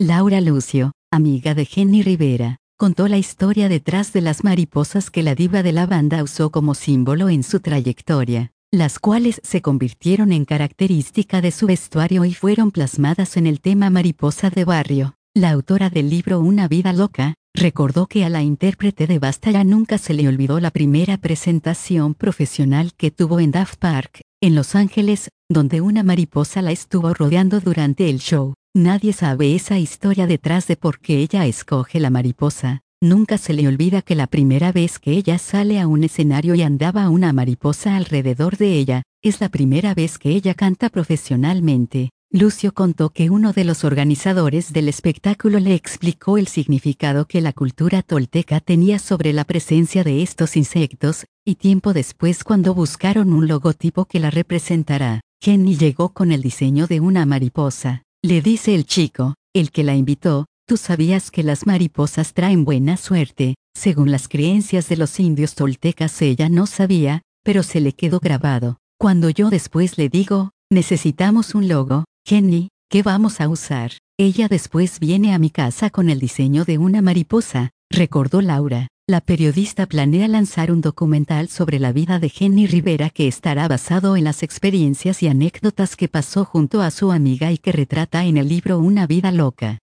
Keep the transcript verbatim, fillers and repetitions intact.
Laura Lucio, amiga de Jenni Rivera, contó la historia detrás de las mariposas que la diva de la banda usó como símbolo en su trayectoria, las cuales se convirtieron en característica de su vestuario y fueron plasmadas en el tema Mariposa de Barrio. La autora del libro Una vida loca, recordó que a la intérprete de Basta Ya nunca se le olvidó la primera presentación profesional que tuvo en Daft Park, en Los Ángeles, donde una mariposa la estuvo rodeando durante el show. Nadie sabe esa historia detrás de por qué ella escoge la mariposa. Nunca se le olvida que la primera vez que ella sale a un escenario y andaba una mariposa alrededor de ella, es la primera vez que ella canta profesionalmente. Lucio contó que uno de los organizadores del espectáculo le explicó el significado que la cultura tolteca tenía sobre la presencia de estos insectos, y tiempo después cuando buscaron un logotipo que la representara, Jenni llegó con el diseño de una mariposa. Le dice el chico, el que la invitó: ¿tú sabías que las mariposas traen buena suerte? Según las creencias de los indios toltecas ella no sabía, pero se le quedó grabado. Cuando yo después le digo, necesitamos un logo, Jenni, ¿qué vamos a usar? Ella después viene a mi casa con el diseño de una mariposa, recordó Laura. La periodista planea lanzar un documental sobre la vida de Jenni Rivera que estará basado en las experiencias y anécdotas que pasó junto a su amiga y que retrata en el libro Una vida loca.